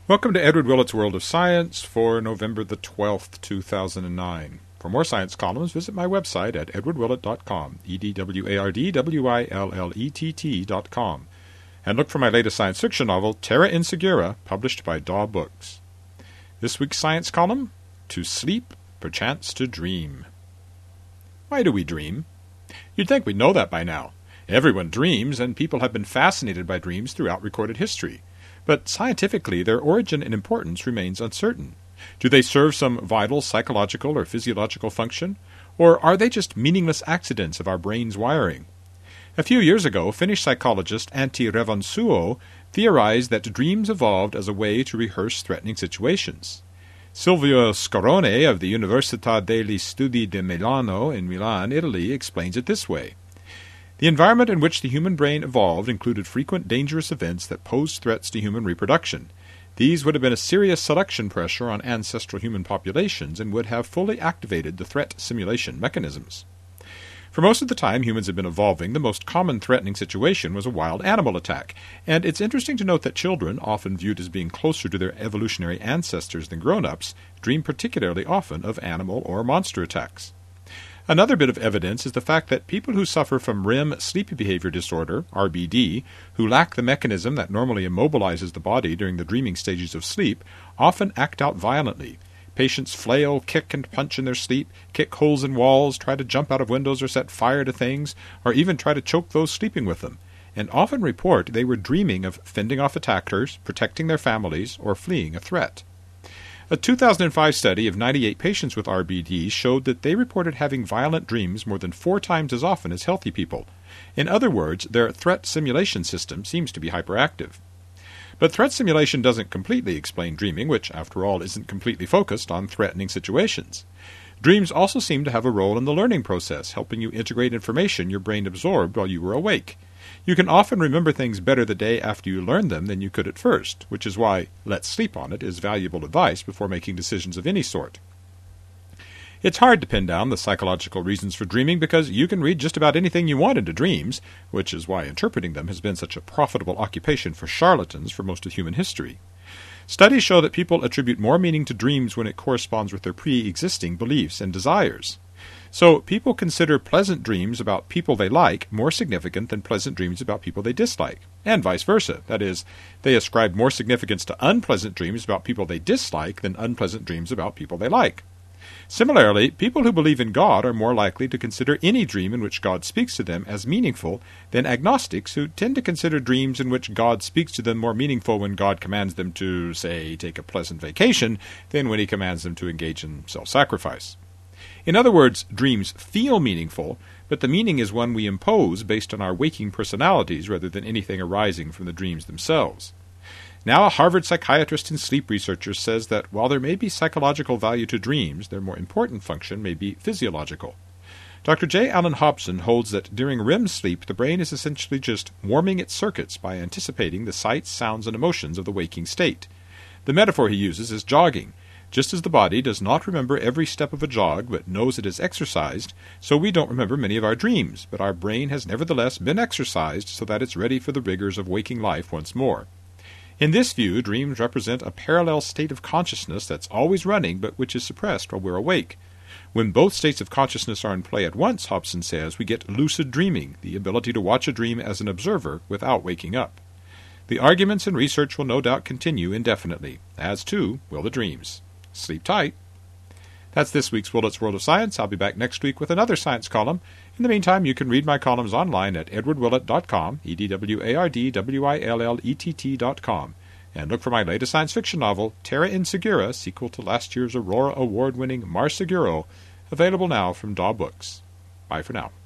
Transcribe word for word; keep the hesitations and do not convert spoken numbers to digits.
Welcome to Edward Willett's World of Science for November the twelfth, two thousand nine. For more science columns, visit my website at edward willett dot com, E D W A R D W I L L E T T dot com, and look for my latest science fiction novel, Terra Insegura, published by Daw Books. This week's science column, To Sleep, Perchance to Dream. Why do we dream? You'd think we'd know that by now. Everyone dreams, and people have been fascinated by dreams throughout recorded history. But scientifically, their origin and importance remains uncertain. Do they serve some vital psychological or physiological function? Or are they just meaningless accidents of our brain's wiring? A few years ago, Finnish psychologist Antti Revonsuo theorized that dreams evolved as a way to rehearse threatening situations. Silvio Scarone of the Università degli Studi di Milano in Milan, Italy, explains it this way. The environment in which the human brain evolved included frequent dangerous events that posed threats to human reproduction. These would have been a serious selection pressure on ancestral human populations and would have fully activated the threat simulation mechanisms. For most of the time humans had been evolving, the most common threatening situation was a wild animal attack, and it's interesting to note that children, often viewed as being closer to their evolutionary ancestors than grown-ups, dream particularly often of animal or monster attacks. Another bit of evidence is the fact that people who suffer from R E M sleep behavior disorder, R B D, who lack the mechanism that normally immobilizes the body during the dreaming stages of sleep, often act out violently. Patients flail, kick, and punch in their sleep, kick holes in walls, try to jump out of windows or set fire to things, or even try to choke those sleeping with them, and often report they were dreaming of fending off attackers, protecting their families, or fleeing a threat. A two thousand five study of ninety-eight patients with R B D showed that they reported having violent dreams more than four times as often as healthy people. In other words, their threat simulation system seems to be hyperactive. But threat simulation doesn't completely explain dreaming, which, after all, isn't completely focused on threatening situations. Dreams also seem to have a role in the learning process, helping you integrate information your brain absorbed while you were awake. You can often remember things better the day after you learn them than you could at first, which is why "let's sleep on it" is valuable advice before making decisions of any sort. It's hard to pin down the psychological reasons for dreaming because you can read just about anything you want into dreams, which is why interpreting them has been such a profitable occupation for charlatans for most of human history. Studies show that people attribute more meaning to dreams when it corresponds with their pre-existing beliefs and desires. So people consider pleasant dreams about people they like more significant than pleasant dreams about people they dislike, and vice versa. That is, they ascribe more significance to unpleasant dreams about people they dislike than unpleasant dreams about people they like. Similarly, people who believe in God are more likely to consider any dream in which God speaks to them as meaningful than agnostics who tend to consider dreams in which God speaks to them more meaningful when God commands them to, say, take a pleasant vacation than when he commands them to engage in self-sacrifice. In other words, dreams feel meaningful, but the meaning is one we impose based on our waking personalities rather than anything arising from the dreams themselves. Now a Harvard psychiatrist and sleep researcher says that while there may be psychological value to dreams, their more important function may be physiological. Doctor J. Allen Hobson holds that during R E M sleep the brain is essentially just warming its circuits by anticipating the sights, sounds, and emotions of the waking state. The metaphor he uses is jogging. Just as the body does not remember every step of a jog but knows it is exercised, so we don't remember many of our dreams, but our brain has nevertheless been exercised so that it's ready for the rigors of waking life once more. In this view, dreams represent a parallel state of consciousness that's always running but which is suppressed while we're awake. When both states of consciousness are in play at once, Hobson says, we get lucid dreaming, the ability to watch a dream as an observer without waking up. The arguments and research will no doubt continue indefinitely, as too will the dreams. Sleep tight. That's this week's Willett's World of Science. I'll be back next week with another science column. In the meantime, you can read my columns online at edward willett dot com, E D W A R D W I L L E T T dot com, and look for my latest science fiction novel, Terra Insegura, sequel to last year's Aurora Award-winning Mars Seguro, available now from Daw Books. Bye for now.